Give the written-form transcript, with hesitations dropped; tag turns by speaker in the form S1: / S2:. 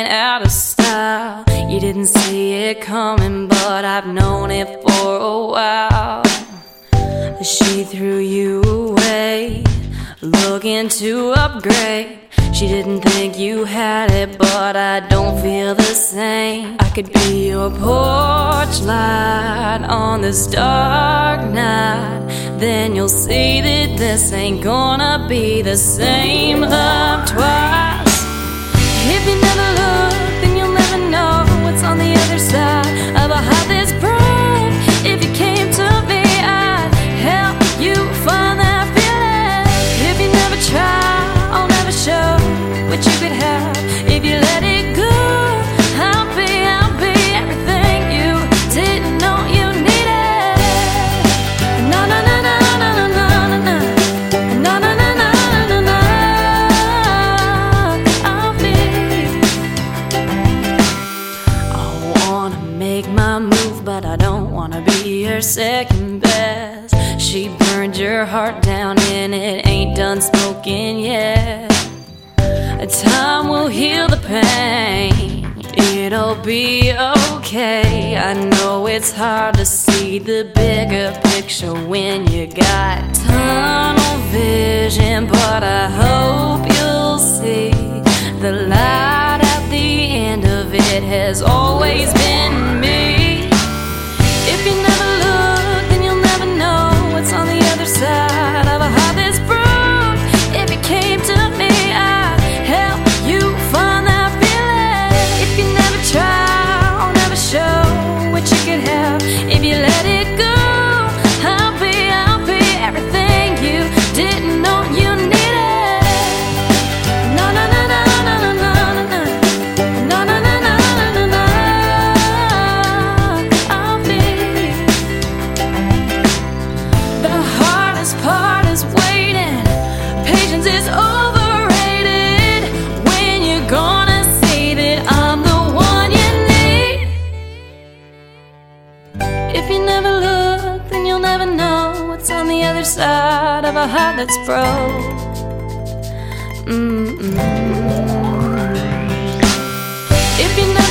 S1: went out of style. You didn't see it coming, but I've known it for a while. She threw you away, looking to upgrade. She didn't think you had it, but I don't feel the same. I could be your porch light on this dark night. Then you'll see that this ain't gonna be the same. Love twice. If you never look, then you'll never know what's on the other side of a heart that's broke. If you came to me, I'd help you find that feeling. If you never try, I'll never show what you could have. If you let it go, I'll be everything you didn't know you needed. No, no, no, no, no, no, no, no, no, no, no, no, no, no. I'll be. I wanna make my move, but I don't wanna be your second best. She burned your heart down and it ain't done smoking yet. Time will heal the pain, it'll be okay. I know it's hard to see the bigger picture when you got tunnel vision, but I hope you'll see the light at the end of it has always been me. If you never look, then you'll never know what's on the other side of a heart that's broke. If you came to me, I'd help you find that feeling. If you never try, I'll never show what you could have. If you let it go, I'll be everything you didn't know you needed. No, no, no, no, no, no, no, no, no, no, no, no, no, no. I'll be. The hardest part is waiting. Patience is overrated. When you're gonna see that I'm the one you need. If you never look, then you'll never know what's on the other side of a heart that's broke. If you never